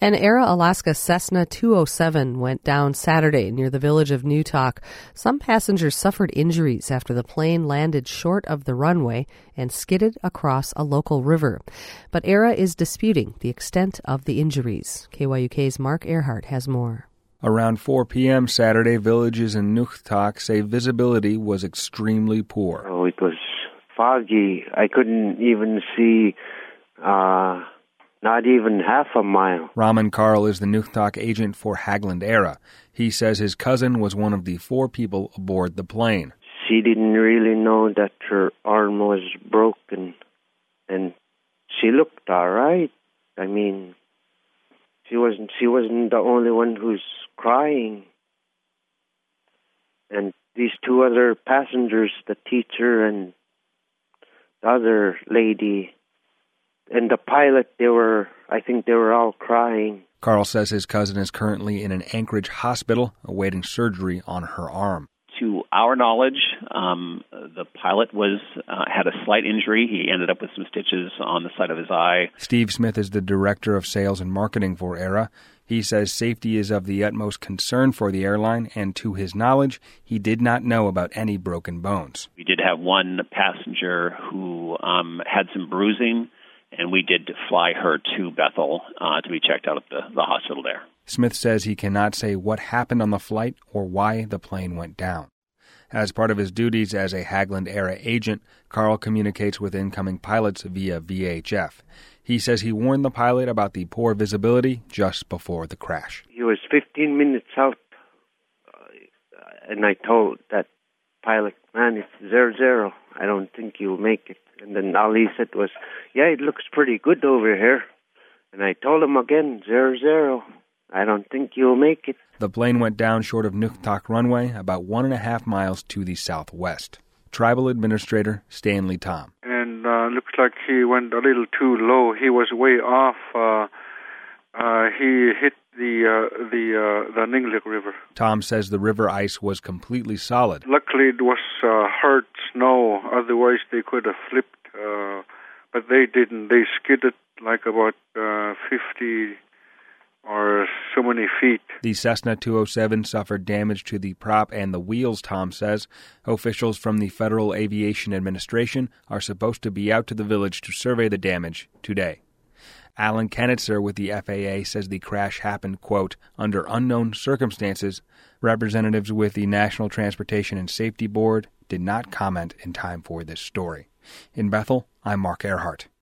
An Era Alaska Cessna 207 went down Saturday near the village of Newtok. Some passengers suffered injuries after the plane landed short of the runway and skidded across a local river. But Era is disputing the extent of the injuries. KYUK's Mark Earhart has more. Around 4 p.m. Saturday, villages in Newtok say visibility was extremely poor. Oh, it was foggy. I couldn't even see not even half a mile. Raman Karl is the Newtok agent for Haglund Era. He says his cousin was one of the 4 people aboard the plane. She didn't really know that her arm was broken, and she looked all right. I mean, she wasn't the only one who's crying. And these 2 other passengers, the teacher and the other lady, and the pilot, I think they were all crying. Karl says his cousin is currently in an Anchorage hospital awaiting surgery on her arm. To our knowledge, the pilot had a slight injury. He ended up with some stitches on the side of his eye. Steve Smith is the director of sales and marketing for Era. He says safety is of the utmost concern for the airline, and to his knowledge, he did not know about any broken bones. We did have one passenger who had some bruising, and we did fly her to Bethel to be checked out at the hospital there. Smith says he cannot say what happened on the flight or why the plane went down. As part of his duties as a Haglund Era agent, Karl communicates with incoming pilots via VHF. He says he warned the pilot about the poor visibility just before the crash. He was 15 minutes out, and I told that pilot, man, it's 0-0. I don't think you'll make it. And then all he said was, yeah, it looks pretty good over here. And I told him again, 0-0. I don't think you'll make it. The plane went down short of Newtok runway, about 1.5 miles to the southwest. Tribal Administrator Stanley Tom. And looks like he went a little too low. He was way off. He hit the Ninglick River. Tom says the river ice was completely solid. Luckily, it was hard snow. Otherwise, they could have flipped. But they didn't. They skidded like about 50 or so many feet. The Cessna 207 suffered damage to the prop and the wheels, Tom says. Officials from the Federal Aviation Administration are supposed to be out to the village to survey the damage today. Alan Kennitzer with the FAA says the crash happened, quote, under unknown circumstances. Representatives with the National Transportation and Safety Board did not comment in time for this story. In Bethel, I'm Mark Earhart.